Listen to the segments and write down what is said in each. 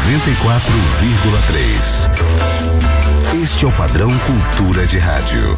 94,3. Este é o padrão Cultura de Rádio.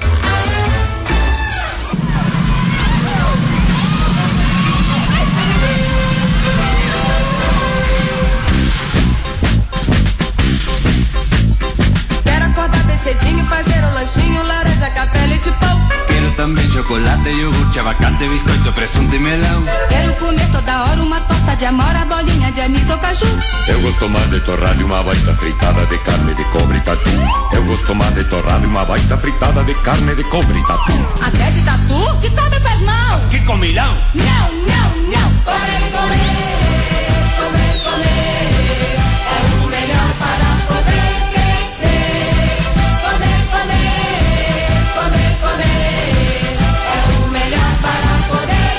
Quero acordar bem cedinho, fazer um lanchinho, laranja, café, leite, pão. Quero também chocolate, iogurte, abacate, biscoito, presunto e melão. Quero comer toda hora uma torta de amora, bolinha de anis ou caju. Eu gosto mais de torrada e uma baita fritada de carne de cobre e tatu. Eu gosto mais de torrada e uma baita fritada de carne de cobre e tatu. Até de tatu? De cobre faz não. Mas que comilão! Não, não, não. Comer, comer, comer, comer. É o melhor para poder crescer. Comer, comer, comer, comer. É o melhor para poder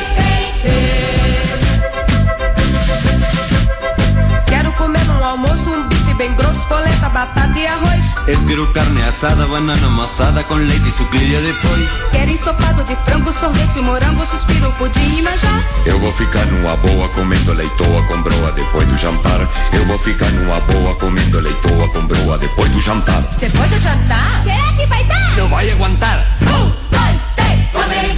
crescer. Quero comer no almoço um bife bem grosso, polenta, batata e arroz. Eu quero carne assada, banana amassada com leite e sucrilha depois. Quero ensopado de frango, sorvete, morango, suspiro, pudim e manjar. Eu vou ficar numa boa comendo leitoa com broa depois do jantar. Eu vou ficar numa boa comendo leitoa com broa depois do jantar. Depois do jantar? Será que vai dar? Não vai aguentar! 1, 2, 3, comer,